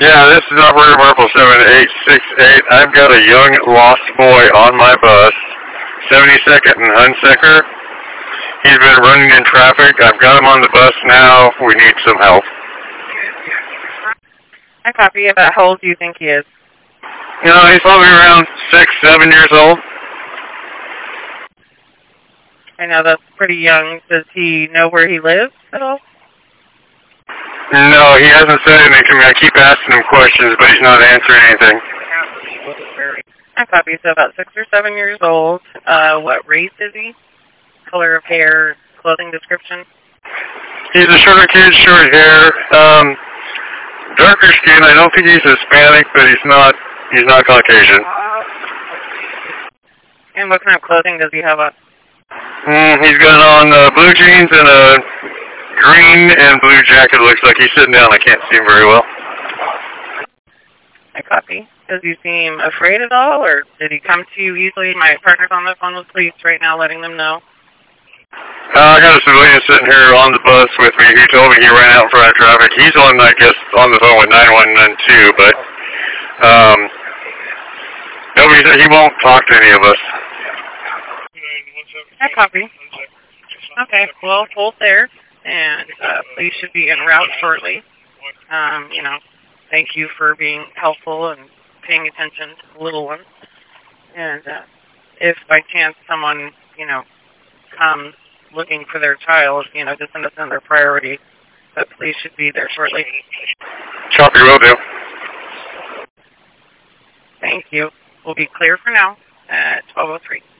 Yeah, this is Operator Marple 7868. I've got a young lost boy on my bus, 72nd and Hunsaker. He's been running in traffic. I've got him on the bus now. We need some help. I copy. About how old do you think he is? You know, he's probably around 6, 7 years old. I know that's pretty young. Does he know where he lives at all? No, he hasn't said anything to me. I keep asking him questions, but he's not answering anything. I copy. So about 6 or 7 years old. What race is he? Color of hair, clothing description? He's a shorter kid, short hair, darker skin. I don't think he's Hispanic, but he's not Caucasian. And what kind of clothing does he have on? He's got on blue jeans and a green and blue jacket. Looks like he's sitting down. I can't see him very well. I copy. Does he seem afraid at all, or did he come to you easily? My partner's on the phone with police right now, letting them know. I got a civilian sitting here on the bus with me who told me he ran out in front of traffic. He's on, I guess, on the phone with 911 but nobody said he won't talk to any of us. I copy. Okay, well, hold there, and police should be en route shortly. Thank you for being helpful and paying attention to the little ones. And if by chance someone, comes looking for their child, just understand their priority, but police should be there shortly. Copy, will do. Thank you. We'll be clear for now at 12:03.